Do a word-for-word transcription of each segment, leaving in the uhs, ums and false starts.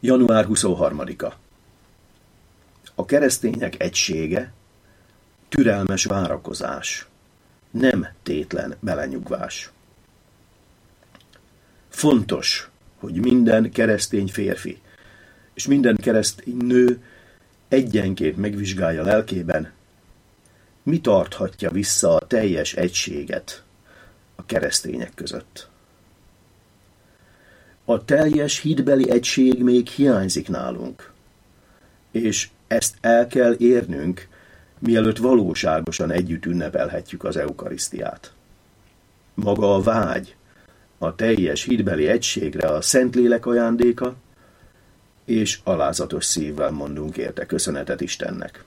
január huszonharmadika. A keresztények egysége türelmes várakozás, nem tétlen belenyugvás. Fontos, hogy minden keresztény férfi és minden keresztény nő egyenként megvizsgálja lelkében, mi tarthatja vissza a teljes egységet a keresztények között. A teljes hitbeli egység még hiányzik nálunk, és ezt el kell érnünk, mielőtt valóságosan együtt ünnepelhetjük az eukarisztiát. Maga a vágy, a teljes hitbeli egységre a Szentlélek ajándéka, és alázatos szívvel mondunk érte köszönetet Istennek.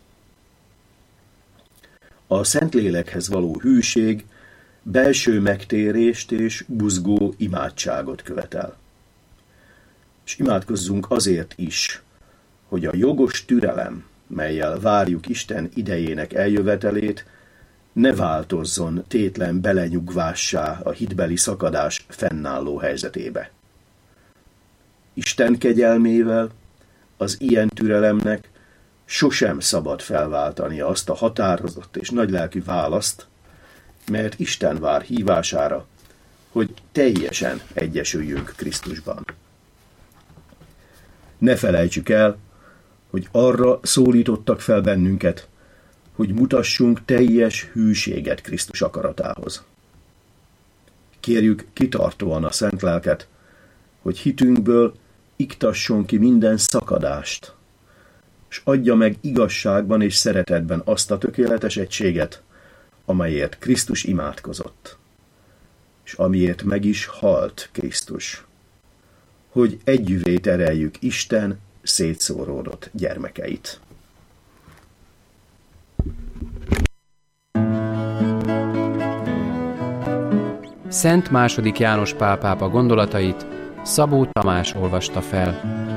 A Szentlélekhez való hűség belső megtérést és buzgó imádságot követel. És imádkozzunk azért is, hogy a jogos türelem, mellyel várjuk Isten idejének eljövetelét, ne változzon tétlen belenyugvássá a hitbeli szakadás fennálló helyzetébe. Isten kegyelmével az ilyen türelemnek sosem szabad felváltania azt a határozott és nagylelkű választ, mert Isten vár hívására, hogy teljesen egyesüljünk Krisztusban. Ne felejtsük el, hogy arra szólítottak fel bennünket, hogy mutassunk teljes hűséget Krisztus akaratához. Kérjük kitartóan a Szent Lelket, hogy hitünkből iktasson ki minden szakadást, s adja meg igazságban és szeretetben azt a tökéletes egységet, amelyért Krisztus imádkozott, és amiért meg is halt Krisztus, hogy együvé tereljük Isten szétszóródott gyermekeit. Szent második János Pál pápa gondolatait Szabó Tamás olvasta fel.